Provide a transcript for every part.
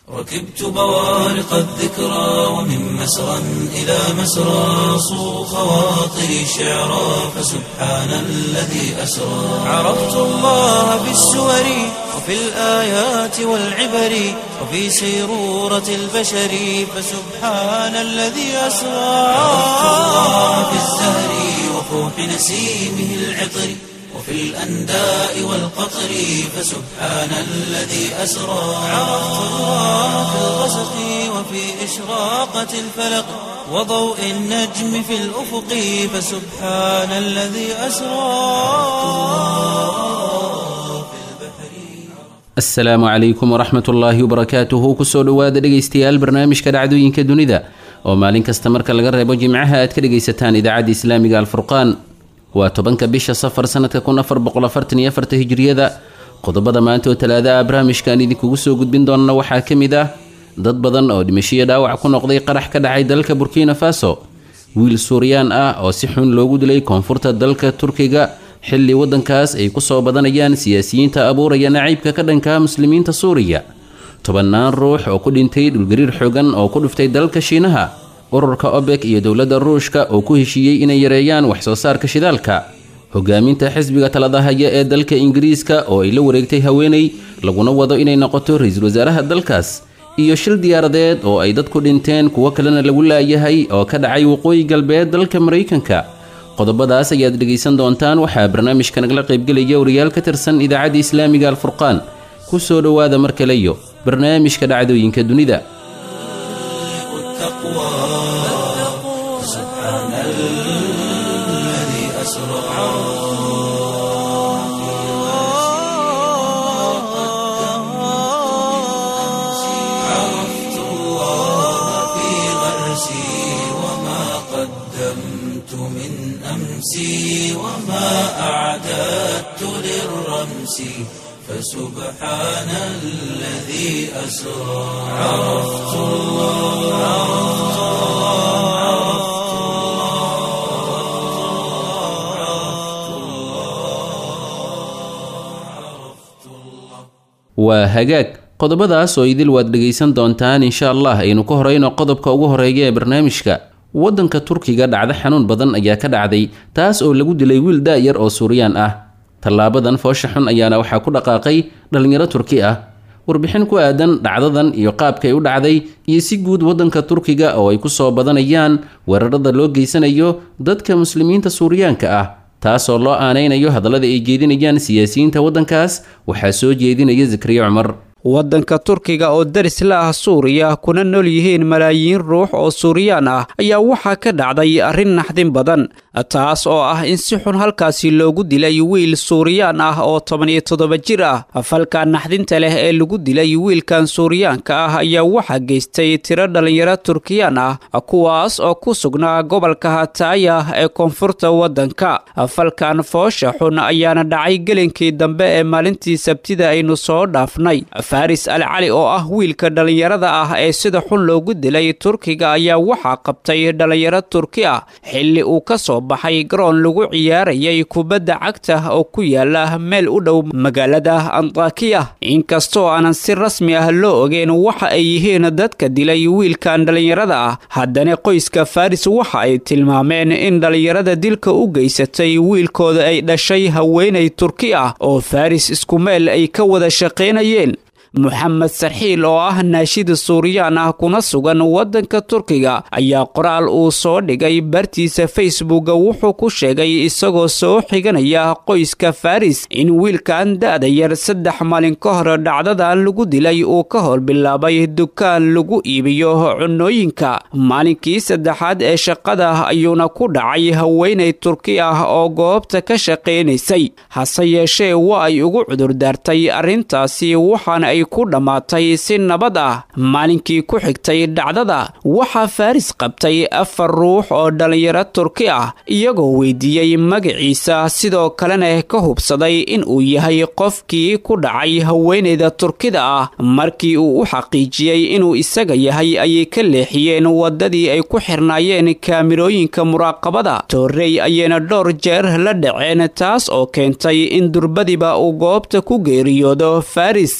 ركبت بوارق الذكرى ومن مسرى إلى مسرى صو خواطري شعرا فسبحان الذي أسرى عرفت الله بالسور وفي الآيات والعبر وفي سيرورة البشر فسبحان الذي أسرى عرفت الله بالزهر وفوح نسيمه العطر وفي الأنداء والقطر فسبحان الذي أسرى عرفت الله في الغسق وفي إشراقة الفلق وضوء النجم في الأفق فسبحان الذي أسرى. السلام عليكم ورحمة الله وبركاته. kusoo dhawaada dhegeystayaal barnaamijka dhacdooyinka dunida oo maalin kasta marka laga reebo jimcaha aad ka dhegeysataan idaacadda islaamiga alfurqaan. waa 10 bisha safar sanadka 1444 hijriyada. qodobada maanta oo talaada barnaamijkan idinkugu soo gudbin doona waxaa kamid ah dad badan oo dhimasho dhaawac ku noqday qarax ka dhacay dalka Burkina Faso, wiil Suuriyaan ah oo si xun loogu dilay koonfurta dalka Turkiga xilli wadankaas ay ku soo badanayaan siyaasiyiinta abuuraya naciibka ka dhanka muslimiinta Suuriya, 10 ruux oo ku dhintay dhulgariir xooggan oo ku dhuftay dalka Shiinaha, ururka OPEC iyo dowladda Ruushka oo ku heshiiyay inay yareeyaan wax soo saarka shidaalka, hogaaminta xisbiga talada haya ee dalka Ingiriiska oo ay la wareegtay haweeney laguna wado inay noqoto ra'iisul wasaaraha dalkaas, iyo shil diyaaradeed oo ay dad ku dhinteen kuwa kalena lagu laayahay oo ka dhacay waqooyi galbeed dalka Mareykanka. qodobadaas ayaad dhegeysan doontaan. waxaa barnaamijka nagala qaybgelaya wariyaal ka tirsan idaacadda islaamiga alfurqaan. ku soo dhawaada mar kale iyo barnaamijka dhacdooyinka dunida. وما أعددت للرمس فسبحان الذي أسرى عرفت الله. waa hagaag qodobadaas oo idil waad dhegeysan doontaan insha Allah. aynu ka horeyno qodobka ugu horeeya ee barnaamijka. wadanka Turkiga dhacdo xanuun badan ayaa ka dhacday, taas oo lagu dilay wiil daayar oo Suuriyaan ah. tallaabadan foosha xun ayaana waxaa ku dhaqaaqay dhalinyaro Turki ah. warbixin ku aadan dhacdadan iyo qaabka ay u dhacday iyo si guud wadanka Turkiga oo ay ku soo badanayaan weerarada loo geysanayo dadka muslimiinta Suuriyaanka ah, taas oo loo aaneynayo hadallada ay jeedinayaan siyaasiyiinta wadankaas, waxaa soo jeedinaya Zakariya Umar. waddanka Turkiga oo daris la ah Suuriya kuna nool yihiin malaayiin ruux oo Suuriyaan ah ayaa waxaa ka dhacday arrin naxdin badan, taas oo ah in si xun halkaasi loogu dilay wiil Suuriyaan ah oo 17 jir ah. falka naxdinta leh ee lagu dilay wiilkan Suuriyaanka ah ayaa waxaa geystay tiro dhalinyaro Turkiyaan ah kuwaas oo ku sugnaa gobolka Hataya ee koonfurta waddanka. falkan foosha xun ayaana dhacay gelinkii dambe ee maalintii Sabtida aynu soo dhaafnay. Faris Al-Cali oo ah wiilka dhalinyarada ah ee sida xun loogu dilay Turkiga ayaa waxaa qabtay dhalinyaro Turki ah xilli uu ka soo baxay garoon lagu ciyaarayay kubadda cagta oo ku yaala meel u dhow magaalada Antakya. inkastoo aanan si rasmi ah loo ogeyn waxa ay yihiin dadka dilay wiilkan dhalinyarada ah, haddana qoyska Faris waxa ay tilmaameen in dhalinyarada dilka u geysatay wiilkooda ay dhashay haweeney Turki ah oo Faris isku meel ay ka wada shaqeynayeen. Muhammad Sarxiil oo ah naashid Suuriyaan ah kuna sugan wadanka Turkiga ayaa qoraal uu soo dhigay bartiisa Facebook wuxuu ku sheegay isagoo soo xiganaya qoyska Faris in wiilkan da'da yar 3 maalin ka hor dhacdadan lagu dilay uu ka hor bilaabay dukaan lagu iibiyo cunooyinka. maalinkii saddexaad ee shaqada ayuuna ku dhacay haweeney Turki ah oo goobta ka shaqeynaysay, hase yeeshee waa ay ugu cudur daartay arrintaasi waxaana ay ku dhamaatay si nabad ah. maalinkii ku xigtay dhacdada waxaa Faris qabtay 4 ruux oo dhalinyaro Turki ah iyagoo weydiiyay magaciisa, sidoo kalena ka hubsaday in uu yahay qofkii ku dhacay haweeneyda Turkida ah. markii uu u xaqiijiyay inuu isaga yahay ayay ka leexiyeen wadadii ay ku xirnaayeen kaamirooyinka muraaqabada. Torrey ayayna dhowr jeer la dhaceen, taas oo keentay in durbadiba uu goobta ku geeriyoodo Faris.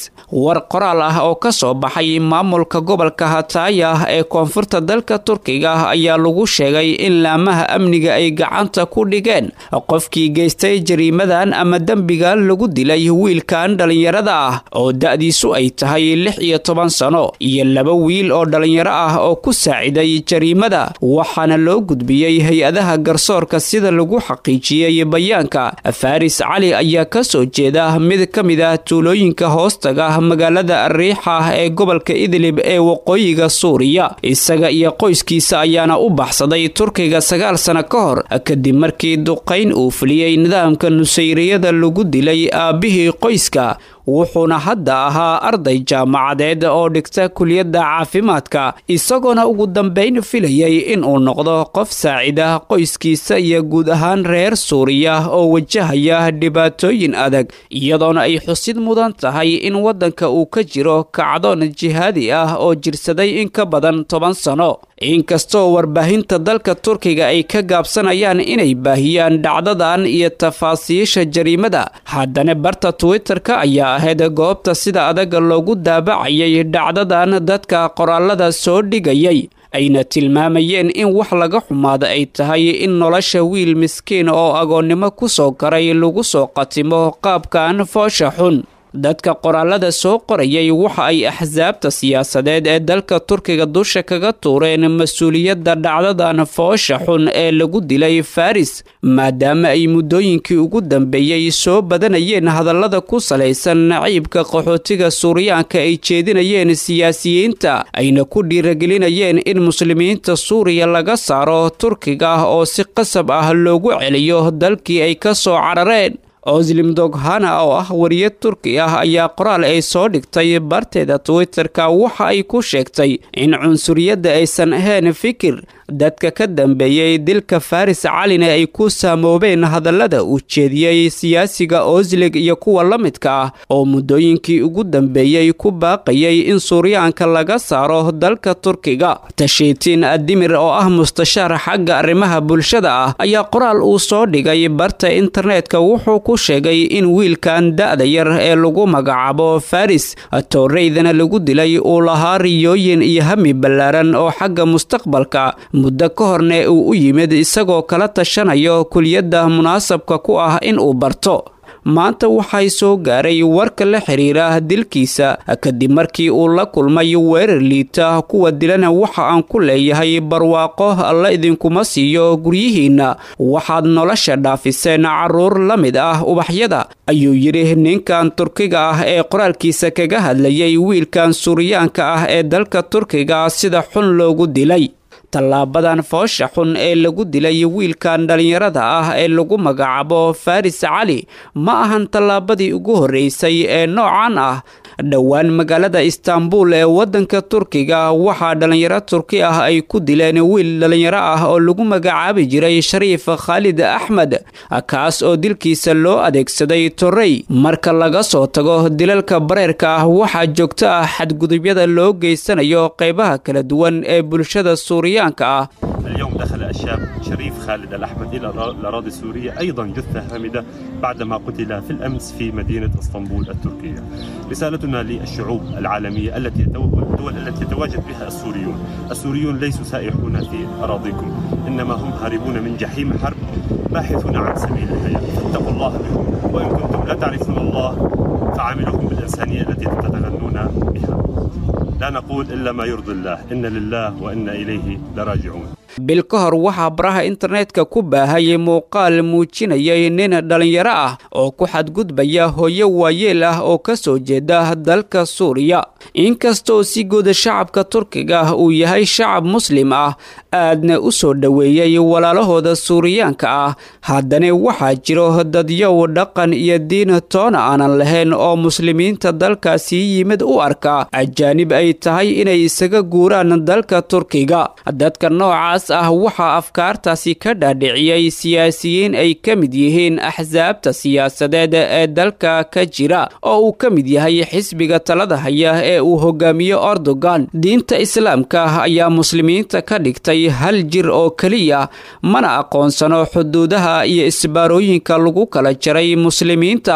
war qoraal ah oo ka soo baxay maamulka gobolka Hataya ee koonfurta dalka Turkiga ayaa lagu sheegay in laamaha amniga ay gacanta ku dhigeen qofkii geystay jariimadan ama dambigan lagu dilay wiilkan dhalinyarada ah oo da'diisu ay tahay 16 sano iyo 2 wiil oo dhalinyaro ah oo ku saaciday jariimada waxaana loo gudbiyay hay'adaha garsoorka sida lagu xaqiijiyay bayaanka. Faris Cali ayaa ka soo jeeda mid ka mid ah tuulooyinka hoostaga magaalada Ariixa ee gobolka Idlib ee waqooyiga Suuriya. Isaga iyo qoyskiisa ayaana u baxsaday Turkiga 9 sano ka hor kadib markii duqayn uu fuliyay nidaamka nusayriyada lagu dilay aabihii qoyska. wuxuuna hadda ahaa arday jaamacadeed oo dhigta kuliyadda caafimaadka isagoona ugu dambayn filayay inuu noqdo qof saacida qoyskiisa iyo guud ahaan reer Suuriya oo wajahaya dhibaatooyin adag iyadoona ay xusid mudan tahay in wadanka uu ka jiro kacdoon jihaadi ah oo jirsaday in ka badan 10 sano. inkastoo warbaahinta dalka Turkiga ay ka gaabsanayaan inay baahiyaan dhacdadan iyo tafaasiisha jariimada, haddana barta Twitter-ka ayaa ahayd goobta sida adag loogu daabacayay dhacdadan dadka qoraalada soo dhigayay ayna tilmaamayeen in wax laga xumaado ay tahay in nolosha wiil miskiin oo agoonnimo ku soo garay lagu soo qatimo qaabkan foosha xun. dadka qoraalada soo qorayay waxa ay axsaabta siyaasadeed ee dalka Turkiga dusha kaga tuureen mas'uuliyadda dhacdadan foosha xun ee lagu dilay Faris maadaama ay muddooyinkii ugu dambeeyay soo badanayeen hadallada ku salaysan naciibka qaxootiga Suuriyaanka ay jeedinayeen siyaasiyiinta ayna ku dhiirigelinayeen in muslimiinta Suuriya laga saaro Turkiga oo si qasab ah loogu celiyo dalkii ay ka soo carareen. Özlem Doghana oo ah wariye Turki ah ayaa qoraal ay soo dhigtay barteeda Twitter-ka waxa ay ku sheegtay in cunsuriyadda aysan ahayn fikir dadka ka dambeeyay dilka Faris Calina ay ku saamoobeen hadallada uu jeediyay siyaasiga Özlem iyo kuwa la midka ah oo muddooyinkii ugu dambeeyay ku baaqayay in Suuriyaanka laga saaro dalka Turkiga. Tashiitiin Adimir oo ah mustashaar xagga arrimaha bulshada ah ayaa qoraal uu soo dhigay barta internetka wuxuu ku sheegay in wiilkan da'da yar ee lagu magacaabo Faris Tooreydana lagu dilay uu lahaa riyooyin iyo hami ballaaran oo xagga mustaqbalka muddo ka horna uu u yimid isagoo kala tashanayo kuliyadda munaasabka ku ah in uu barto. maanta waxay soo gaaray warka la xiriira dilkiisa kadib markii uu la kulmay weerar liita kuwa dilana waxa aan ku leeyahay barwaaqo alla idinkuma siiyo guryihiina waxaad nolosha dhaafiseen caruur la mid ah ubaxyada ayuu yiri ninkan Turkiga ah ee qoraalkiisa kaga hadlayay wiilkan Suuriyaanka ah ee dalka Turkiga sida xun loogu dilay. tallaabadan foosha xun ee lagu dilay wiilkan dhalinyarada ah ee lagu magacaabo Faris Cali ma ahan tallaabadii ugu horeysay ee noocan ah. dhowaan magaalada Istanbul ee wadanka Turkiga waxaa dhalinyaro Turki ah ay ku dileen wiil dhalinyaro ah oo lagu magacaabi jiray Shariif Khalid Ahmed kaas oo dilkiisa loo adeegsaday torrey. marka laga soo tago dilalka bareerka ah waxaa joogto ah xadgudubyada loo geysanayo qaybaha kala duwan ee bulshada Suuriya. اليوم دخل الشاب شريف خالد الأحمد إلى الأراضي السورية أيضا جثة هامدة بعدما قتل في الأمس في مدينة اسطنبول التركية. رسالتنا للشعوب العالمية الدول التي يتواجد بها السوريون ليسوا سائحون في أراضيكم إنما هم هاربون من جحيم حرب باحثون عن سبيل الحياة فاتقوا الله بهم وإن كنتم لا تعرفون الله فعاملوهم بالإنسانية التي تتغنون بها. لا نقول إلا ما يرضي الله إن لله وإن إليه لراجعون. bil ka hor waxaa baraha internetka ku baahayay muuqaal muujinayay nin dhalinyaro ah oo ku xadgudbaya hooyo waayeel ah oo ka soo jeeda dalka Suuriya. inkastoo si guud shacabka Turkiga uu yahay shacab muslim ah aadna u soo dhaweeyay walaalahooda Suuriyaanka ah haddana waxaa jiro dadyow dhaqan iyo diin toona aanan lahayn oo muslimiinta dalkaasi yimid u arka ajaanib ay tahay inay isaga guuraan dalka Turkiga. dadka noocaas waxaa afkaartaasi ka dhaadhiciyay siyaasiyiin ay ka mid yihiin axsaabta siyaasadeed ee dalka ka jira oo uu ka mid yahay xisbiga talada haya ee uu hogaamiyo Erdogan. diinta islaamka ayaa muslimiinta ka dhigtay hal jir oo kaliya mana aqoonsano xuduudaha iyo isbaarooyinka lagu kala jaray muslimiinta.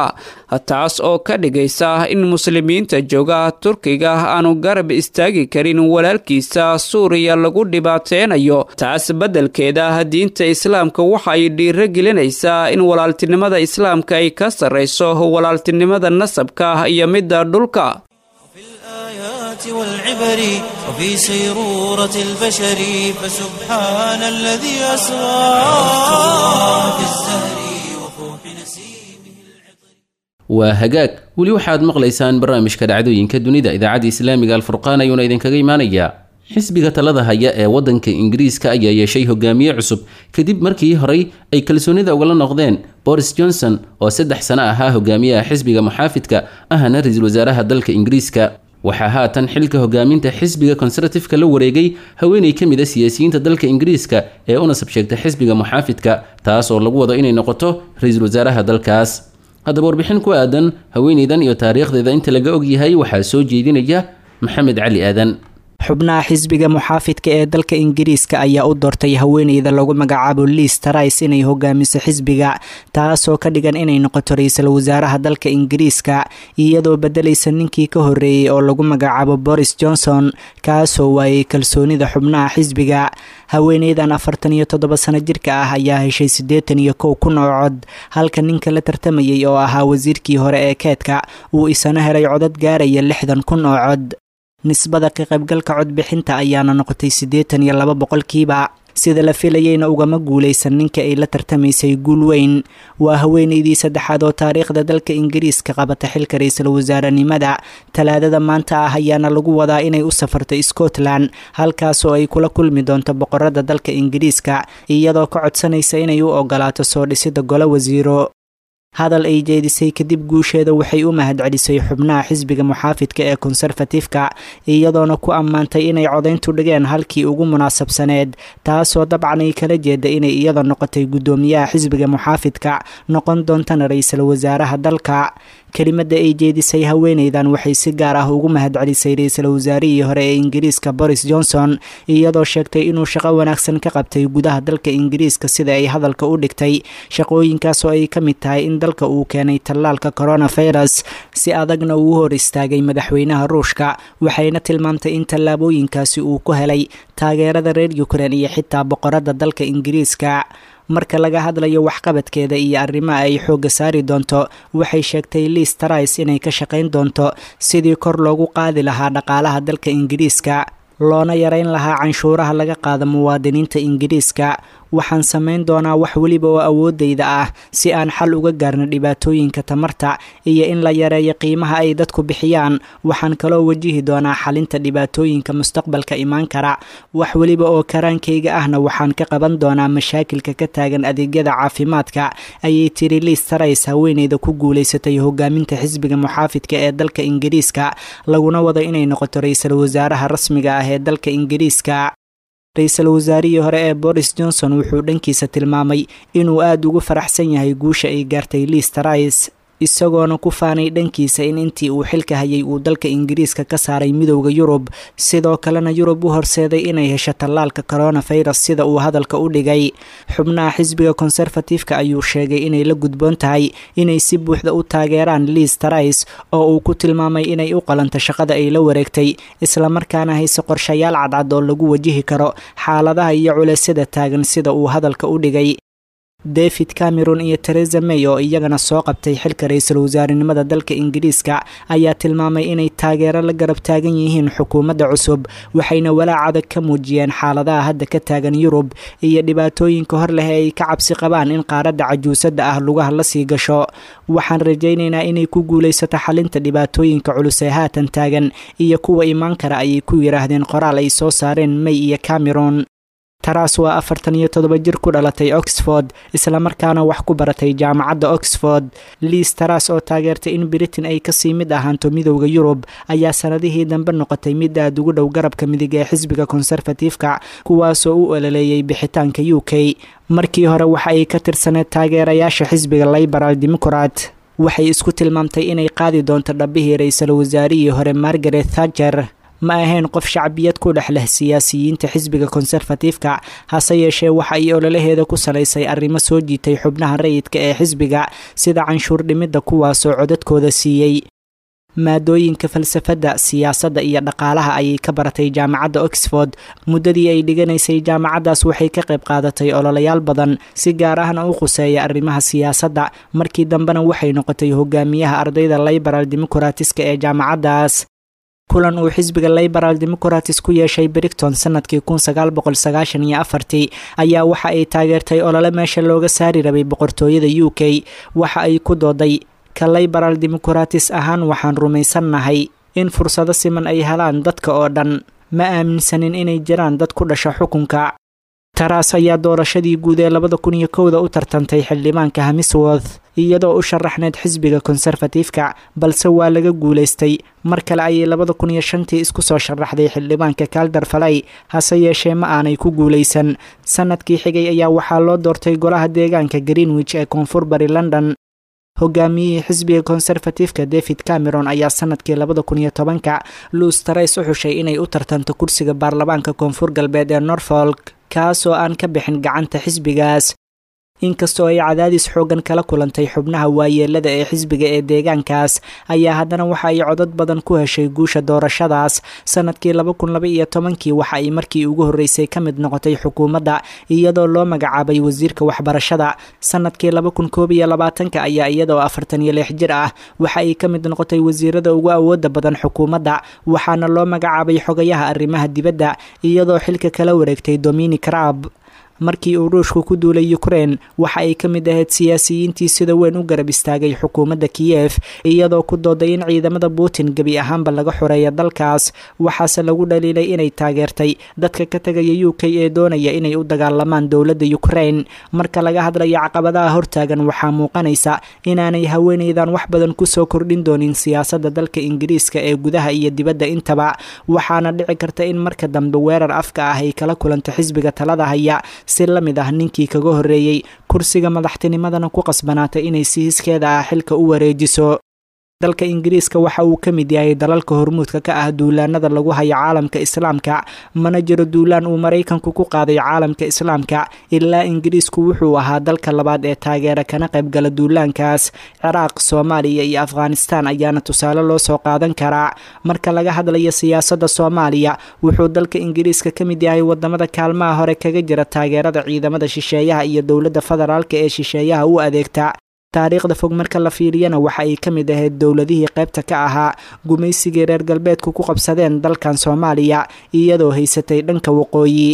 taas oo ka dhigaysa in muslimiinta jooga turkiga aanu garab istaagi karin walaalkiisa suuriya lagu dhibaateynayo. taas beddelkeeda diinta islaamka waxa ay dhiiro gelinaysaa in walaaltinimada islaamka ay ka sarrayso walaaltinimada nasabka iyo midda dhulka. والعبر وفي سيرورة البشر فسبحان الذي أسرى في الزهر وفوح نسيمه العطر. وهجاك ولي waxaad maqlaysaan barnaamijka dhacdooyinka dunida idaacada islaamiga alfurqaan ayuuna idinkaga imaanaya. xisbiga talada haya ee wadanka ingiriiska ayaa yeeshay hogaamiye cusub kadib markii horey ay kalsoonida ugala noqdeen Boris Johnson oo 3 sano ahaa hogaamiyaha xisbiga muxaafidka ahna ra'iisul wasaaraha dalka ingiriiska. waxaa haatan xilka hogaaminta xisbiga conservative-ka la wareegay haweeney ka mid ah siyaasiyiinta dalka ingiriiska ee u nasab sheegtay xisbiga muxaafidka taas oo lagu wado inay noqoto ra'iisul wasaaraha dalkaas. haddaba warbixin ku aadan haweeneydan iyo taariikhdeeda inta laga og yahay waxaa soo jeedinaya maxamed cali aadan. xubnaha xisbiga muxaafidka ee dalka ingiriiska ayaa u doortay haweeneyda lagu magacaabo Liz Truss inay hogaamiso xisbiga, taasoo ka dhigan inay noqoto ra'iisul wasaaraha dalka ingiriiska iyadoo bedelaysa ninkii ka horeeyay oo lagu magacaabo Boris Johnson kaasoo waayay kalsoonida xubnaha xisbiga. haweeneydan 47 sano jirka ah ayaa heshay 81 kun oo cod halka ninka la tartamayay oo ahaa wasiirkii hore ee keedka uu isana helay codad gaaraya 60 kun oo cod. nisbada ka qaybgalka codbixinta ayaana noqotay 82%. sida la filayayna ugama guuleysan ninka ay la tartamaysay guul weyn. waa haweeneydii saddexaad oo taariikhda dalka ingiriiska qabata xilka ra'iisul wasaarenimada. talaadada maanta ah ayaana lagu wadaa inay u safarto Scotland halkaasoo ay kula kulmi doonto boqorada dalka ingiriiska iyadoo ka codsanaysa inay u ogolaato soo dhisida golo wasiiro. hadal ay jeedisay kadib guusheeda waxay u mahadcelisay xubnaha xisbiga muxaafidka ee conservative-ka iyadoona ku ammaantay inay codayntu dhigeen halkii ugu munaasabsaneed, taasoo dabcan ay kala jeeda inay iyada noqotay guddoomiyaha xisbiga muxaafidka noqon doontana ra'iisul wasaaraha dalka. kelimada ay jeedisay haweeneydan waxay si gaar ah ugu mahadcelisay ra'iisul wasaarihii hore ee ingiriiska Boris Johnson iyadoo sheegtay inuu shaqo wanaagsan ka qabtay gudaha dalka ingiriiska sida ay hadalka u dhigtay. shaqooyinkaas oo ay ka mid tahay in dalka uu keenay tallaalka coronavirus si adagna uu hor istaagay madaxweynaha Ruushka, waxayna tilmaamtay in tallaabooyinkaasi uu ku helay taageerada reer Ukraine iyo xitaa boqorada dalka ingiriiska. marka laga hadlayo waxqabadkeeda iyo arrimaha ay xooga saari doonto waxay sheegtay Liz Truss inay ka shaqayn doonto sidii kor loogu qaadi lahaa dhaqaalaha dalka ingiriiska loona yareyn lahaa canshuuraha laga qaado muwaadiniinta ingiriiska. waxaan samayn doonaa wax waliba oo awoodayda ah si aan xal uga gaarno dhibaatooyinka tamarta iyo in la yareeyo qiimaha ay dadku bixiyaan. waxaan kaloo wajihi doonaa xalinta dhibaatooyinka mustaqbalka imaan kara. wax waliba oo karaankayga ahna waxaan ka qaban doonaa mashaakilka ka taagan adeegyada caafimaadka, ayay tiri Liz Truss, haweeneyda ku guuleysatay hogaaminta xisbiga muxaafidka ee dalka ingiriiska laguna wado inay noqoto ra'iisul wasaaraha rasmiga ah ee dalka ingiriiska. ra'iisul wasaarihii hore ee Boris Johnson wuxuu dhankiisa tilmaamay inuu aad ugu faraxsan yahay guusha ay gaartay Liz Truss, isagoona ku faanay dhankiisa in intii uu xilka hayay uu dalka ingiriiska ka saaray midowda Yurub, sidoo kalena Yurub u horseeday inay hesho tallaalka coronavirus sida uu hadalka u dhigay. xubnaha xisbiga conservative-ka ayuu sheegay inay la gudboon tahay inay si buuxda u taageeraan Liz Truss oo uu ku tilmaamay inay u qalanto shaqada ay la wareegtay islamarkaana hayso qorshayaal cadcad oo lagu wajihi karo xaaladaha iyo culeysyada taagan sida uu hadalka u dhigay. David Cameron iyo Theresa May oo iyagana soo qabtay xilka ra'iisul wasaarenimada dalka ingiriiska ayaa tilmaamay inay taageero la garab taagan yihiin xukuumadda cusub, waxayna walaac adag ka muujiyeen xaaladaha hadda ka taagan Yurub iyo dhibaatooyinka hor leh ee ay ka cabsi qabaan in qaaradda cajuusada ah lugaha la sii gasho. waxaan rajaynaynaa inay ku guulaysato xalinta dhibaatooyinka culus ee haatan taagan iyo kuwa imaan kara, ayay ku yiraahdeen qoraal ay soo saareen May iyo Cameron. Truss waa 47 jir ku dhalatay Oxford islamarkaana wax ku baratay jaamacadda Oxford. Liz Truss oo taageertay in Britain ay kasii mid ahaanto midowda Yurub ayaa sanadihii dambe noqotay mid aad ugu dhow garabka midig ee xisbiga conservative-ka kuwaasoo u ololeeyay bixitaanka UK. markii hore waxa ay ka tirsaneed taageerayaasha xisbiga Liberal Democrat. waxay isku tilmaamtay inay qaadi doonto dhabihii ra'iisul wasaarihii hore Margaret Thatcher. ma ahayn qof shacbiyad ku dhex leh siyaasiyiinta xisbiga konserfatiifka, hase yeeshee waxa ay ololaheeda ku salaysay arrimo soo jiitay xubnaha rayidka ee xisbiga sida canshuur dhimidda kuwaasoo codadkooda siiyey. maadooyinka falsafadda, siyaasadda iyo dhaqaalaha ayay ka baratay jaamacadda Oxford. muddadii ay dhiganaysay jaamacaddaas waxay ka qayb qaadatay ololayaal badan si gaar ahna u khuseeya arrimaha siyaasadda. markii dambena waxay noqotay hogaamiyaha ardayda Liberal Democratska ee jaamacaddaas. kulan uu xisbiga Liberal Democrats ku yeeshay Brighton sanadkii 1994 ayaa waxa ay taageertay olole meesha looga saari rabay boqortooyada UK. waxa ay ku dooday ka Liberal Democrats ahaan waxaan rumaysannahay in fursado siman ay helaan dadka oo dhan, ma aaminsanin inay jiraan dad ku dhasha xukunka. Taraas ayaa doorashadii guud ee 2001 u tartantay xildhibaanka Hemsworth iyadoo u sharaxneed xisbiga konserfatiifka, balse waa laga guulaystay. mar kale ayay 2005 isku soo sharaxday xildhibaanka Calder Falay, hase yeeshee ma aanay ku guulaysan. sanadkii xigay ayaa waxaa loo doortay golaha deegaanka Greenwich ee koonfur bari London. hogaamiyihii xisbiga konserfatiifka David Cameron ayaa sanadkii 2010 Liz Truss u xushay inay u tartanto kursiga baarlamaanka koonfur galbeed ee Norfolk, kaasoo aan ka bixin gacanta xisbigaas. inkastoo ay cadaadis xoogan kala kulantay xubnaha waayeelada ee xisbiga ee deegaankaas, ayaa haddana waxa ay codad badan ku heshay guusha doorashadaas. sanadkii 2012 waxa ay markii ugu horeysay ka mid noqotay xukuumadda iyadoo loo magacaabay wasiirka waxbarashada. sanadkii 2021 ayaa iyadoo 46 jir ah waxa ay ka mid noqotay wasiirada ugu awooda badan xukuumadda, waxaana loo magacaabay xogayaha arrimaha dibadda iyadoo xilka kala wareegtay Dominic Raab. markii uu Ruushku ku duulay Ukraine waxa ay ka mid ahayd siyaasiyiintii sida weyn u garab istaagay xukuumadda Kiev iyadoo ku dooday in ciidamada Putin gabi ahaanba laga xoreeyo dalkaas. waxaase lagu dhaliilay inay taageertay dadka ka tagaya UK ee doonaya inay u dagaalamaan dowladda Ukraine. marka laga hadlayo caqabadaha hortaagan waxaa muuqanaysa inaanay haweeneydan wax badan ku soo kordhin doonin siyaasadda dalka Ingiriiska ee gudaha iyo dibadda intaba, waxaana dhici karta in marka dambe weerar afka ah ay kala kulanto xisbiga talada haya si la mid ah ninkii kaga horeeyay kursiga madaxtinimadana ku qasbanaatay inay si hiskeeda ah xilka u wareejiso. dalka Ingiriiska waxa uu ka mid yahay dalalka hormuudka ka ah duulaanada lagu hayo caalamka islaamka, mana jiro duulaan uu Mareykanku ku qaaday caalamka islaamka ilaa Ingiriisku wuxuu ahaa dalka labaad ee taageera kana qayb gala duulaankaas. Ciraaq, Soomaaliya iyo Afghanistan ayaana tusaale loo soo qaadan karaa. marka laga hadlayo siyaasadda Soomaaliya, wuxuu dalka Ingiriiska ka mid yahay wadamada kaalmaha hore kaga jira taageerada ciidamada shisheeyaha iyo dowladda federaalka ee shisheeyaha u adeegta. taariikhda fog marka la fiiriyana waxa ay ka mid ahayd dowladihii qaybta ka ahaa gumaysigii reer galbeedku ku qabsadeen dalkan Soomaaliya iyadoo haysatay dhanka waqooyi.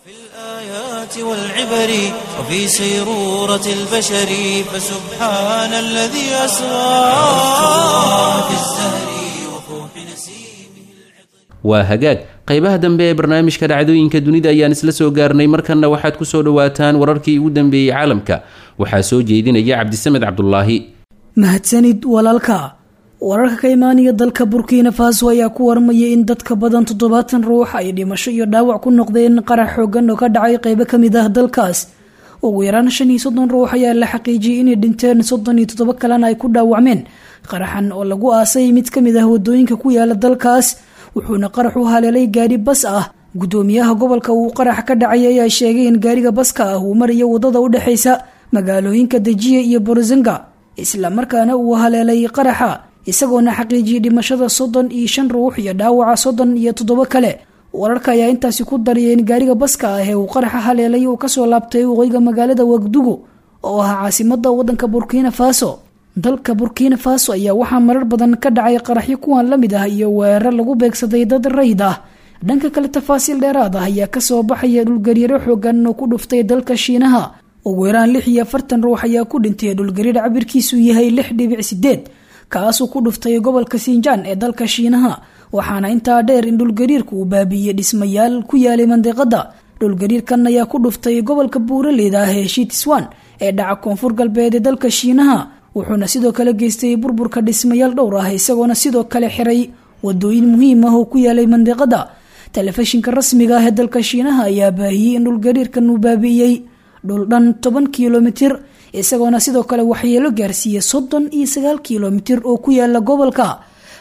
والعبر وفي سيرورة البشر فسبحان الذي أسرى في الزهر وفوح نسيمه. waa hagaag qaybaha dambe ee barnaamijka dhacdooyinka dunida ayaan isla soo gaarnay. markanna waxaad ku soo dhawaataan wararkii ugu dambeeyey caalamka. waxaa soo jeedinaya Cabdisamed Cabdulaahi. mahadsanid walaalka. wararka ka imaanaya dalka Burkina Faso ayaa ku warmaya in dadka badan 70 ruux ay dhimasho iyo dhaawac ku noqdeen qarax xooggan oo ka dhacay qaybo ka mid ah dalkaas. ugu yaraan 35 ruux ayaa la xaqiijiyay inay dhinteen, 37 kalena ay ku dhaawacmeen qaraxan oo lagu aasay mid ka mid ah wadooyinka ku yaala dalkaas, wuxuuna qarax u haleelay gaari bas ah. gudoomiyaha gobolka uu qarax ka dhacay ayaa sheegay in gaariga baska ah uu marayo wadada u dhaxaysa magaalooyinka Dejiye iyo Borzanga, isla markaana uu haleelay qaraxa, isagoona xaqiijiyay dhimashada 35 ruux iyo dhaawaca 37 kale. wararka ayaa intaasi ku dariyay in gaariga baska ah ee uu qaraxa haleelay uu kasoo laabtay waqooyiga magaalada Wagdugu oo ah caasimadda wadanka Burkina Faso. dalka Burkina Faso ayaa waxaa marar badan ka dhacay qaraxyo kuwan la mid ah iyo weerar lagu beegsaday dad rayid ah. dhanka kale tafaasiil dheeraad ah ayaa kasoo baxaya dhulgariiro xoogan oo ku dhuftay dalka Shiinaha. ugu yaraan 46 ruux ayaa ku dhintay dhulgariir cabirkiisu yahay 6.8 kaasoo ku dhuftay gobolka Xinjiang ee dalka Shiinaha, waxaana intaa dheer in dhulgariirku uu baabi'iyay dhismayaal ku yaalay mandiqada. dhulgariirkan ayaa ku dhuftay gobolka buuraleyda ah ee Sichuan ee dhaca koonfur galbeed ee dalka Shiinaha, wuxuuna sidoo kale geystay burburka dhismayaal dhowr ah, isagoona sidoo kale xiray wadooyin muhiim ah oo ku yaalay mandiqada. telefishinka rasmiga ah ee dalka Shiinaha ayaa baahiyay in dhulgariirkan uu baabi'iyay dhul dhan 10 kilomitir, isagoona sidoo kale waxyeelo gaarsiiyay 39 kilomitir oo ku yaala gobolka.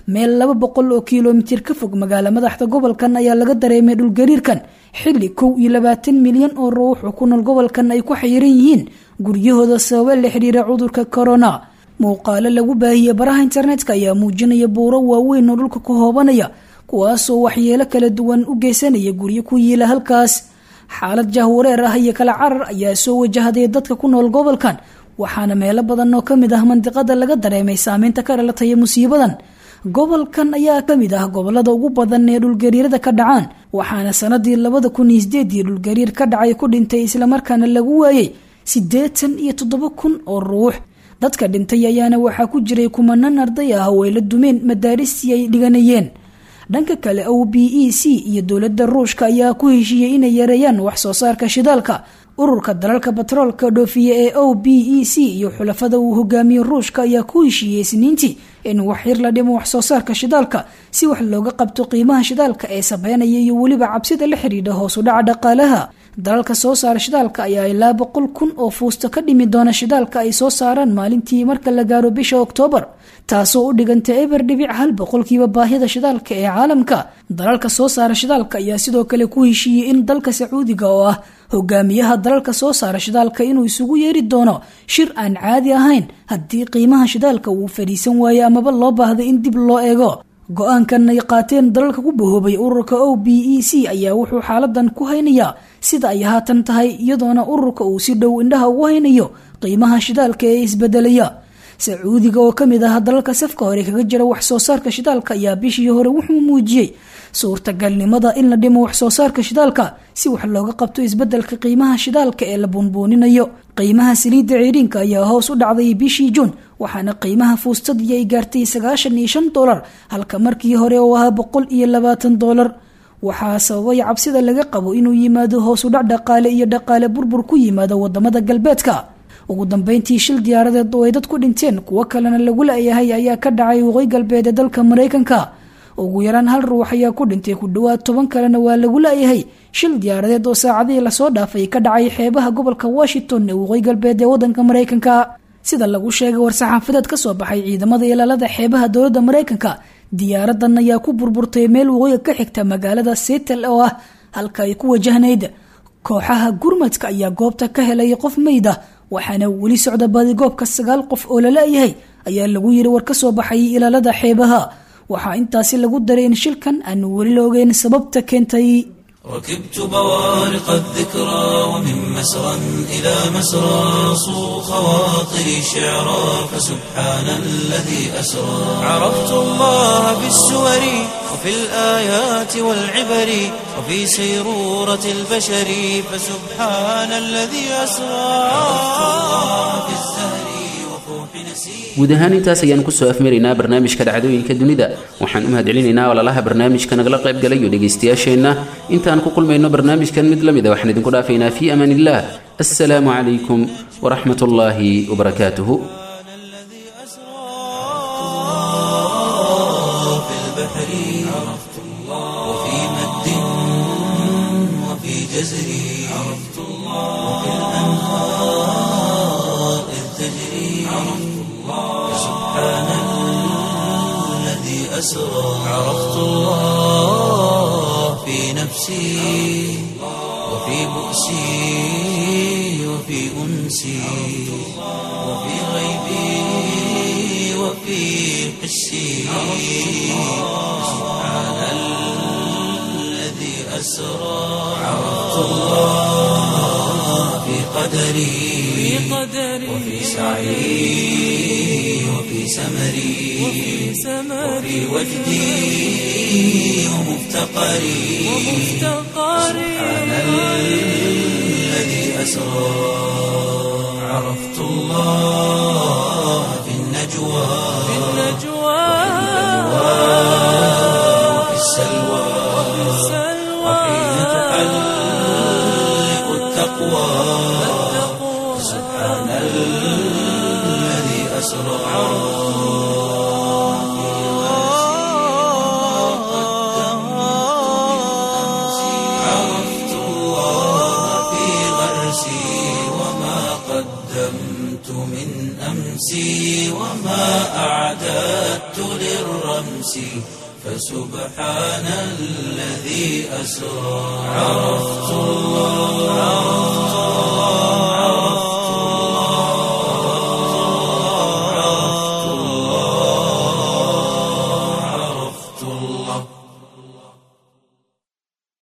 meel 200 oo kiiloomitir ka fog magaala madaxda gobolkan ayaa laga dareemay dhulgariirkan xilli 21 milyan oo ruux oo ku nool gobolkan ay ku xayiran yihiin guryahooda sababa la xiriira cudurka corona. muuqaalo lagu baahiyey baraha internetka ayaa muujinaya buuro waaweyn oo dhulka ku hoobanaya kuwaasoo waxyeelo kala duwan u geysanaya guryo ku yiila halkaas. xaalad jahwareer ah iyo kala carar ayaa soo wajahday dadka ku nool gobolkan, waxaana meelo badan oo kamid ah mandiqada laga dareemay saameynta ka dhalatay musiibadan. gobolkan ayaa kamid ah gobolada ugu badan ee dhulgariirada ka dhacaan, waxaana sanadii 2008 dhulgariir ka dhacay ku dhintay islamarkaana lagu waayay 87,000 oo ruux. dadka dhintay ayaana waxaa ku jiray kumanaan arday ah oo ay la dumeen madaaristii ay dhiganayeen. dhanka kale OPEC iyo dowladda Ruushka ayaa ku heshiiyey inay yareeyaan wax soo saarka shidaalka. ururka dalalka batroolka dhoofiya ee OPEC iyo xulafada uu hogaamiyo Ruushka ayaa ku heshiiyey Isniintii in wax yar la dhimo wax soo saarka shidaalka si wax looga qabto qiimaha shidaalka ee sabeynaya iyo weliba cabsida la xiriirta hoos u dhaca dhaqaalaha. dalalka soo saara shidaalka ayaa ilaa 100,000 oo fuusto ka dhimi doona shidaalka ay soo saaraan maalintii marka la gaaro bisha Oktoobar, taasoo u dhiganta 0.1% baahida shidaalka ee caalamka. dalalka soo saara shidaalka ayaa sidoo kale ku heshiiyey in dalka Sacuudiga oo ah hogaamiyaha dalalka soo saara shidaalka inuu isugu yeeri doono shir aan caadi ahayn haddii qiimaha shidaalka uu fadhiisan waayo amaba loo baahdo in dib loo eego. go-aankan ay qaateen dalalka ku bahoobay ururka OPEC ayaa wuxuu xaaladan ku haynayaa sida ay haatan tahay, iyadoona ururka uu si dhow indhaha ugu haynayo qiimaha shidaalka ee isbedelaya. Sacuudiga oo kamid ah dalalka safka hore kaga jira wax soo saarka shidaalka ayaa bishii hore wuxuu muujiyey suurtagalnimada in la dhimo wax soo saarka shidaalka si wax looga qabto isbedelka qiimaha shidaalka ee la buunbuuninayo. qiimaha saliidda ceyriinka ayaa hoos u dhacday bishii Juun, waxaana qiimaha fuustadii ay gaartay $95 halka markii hore oo ahaa $120. waxaa sababay cabsida laga qabo inuu yimaado hoos u dhac dhaqaale iyo dhaqaale burbur ku yimaado wadamada galbeedka. ugu dambeyntii shil diyaaradeed oo ay dad ku dhinteen kuwo kalena lagu laayahay ayaa ka dhacay waqooyi galbeed ee dalka Mareykanka. ugu yaraan 1 ruux ayaa ku dhintay, ku dhawaad 10 kalena waa lagu laayahay shil diyaaradeed oo saacadihii lasoo dhaafay ka dhacay xeebaha gobolka Washington ee waqooyi galbeed ee wadanka Mareykanka. sida lagu sheegay war-saxaafadeed ka soo baxay ciidamada ilaalada xeebaha dowladda Mareykanka, diyaaradan ayaa ku burburtay meel waqooyi ka xigta magaalada Seattle oo ah halka ay ku wajahnayd. kooxaha gurmadka ayaa goobta ka helay qof meyd ah, waxaana weli socda baadigoobka 9 qof oo la laayahay ayaa lagu yiri war ka soo baxay ilaalada xeebaha. waxaa intaasi lagu daray in shilkan aan weli la ogeyn sababta keentay. ركبت بوارق الذكرى ومن مسرى إلى مسرى صو خواطري شعرا فسبحان الذي أسرى. عرفت الله بالسور وفي الآيات والعبر وفي سيرورة البشر فسبحان الذي أسرى. عرفت الله في الزهر وفوح نسير. guud ahaan intaas ayaan kusoo afmaraynaa barnaamijka dhacdooyinka dunida. waxaan u mahadcelinaynaa walaalaha barnaamijka nagala qayb galay iyo dhegaystayaasheenna. intaan ku kulmayno barnaamijkan mid la mid ah waxaan idinku dhaafaynaa fii amaan illah. assalaamu calaykum waraxmat ullaahi wabarakaatuhu. في البحر عرفت الله وفي مد وفي جزر عرفت الله وفي الأنهار إذ تجري عرفت الله. سبحان الذي أسرى. عرفت الله في نفسي وفي بؤسي وفي أنسي وفي غيبي وفي حسي. سبحان الذي أسرى. عرفت الله في قدري وفي سعي وفي سمري وفي وجدي ومفتقري. سبحان الذي أسرى. عرفت الله في النجوى وفي السلوى وحين تحلق التقوى. سبحان الذي أسرى. عرفت الله في غرسي وما قدمت من أمسي وما أعددت للرمس. الشمس فسبحان الذي أسرى عرفت الله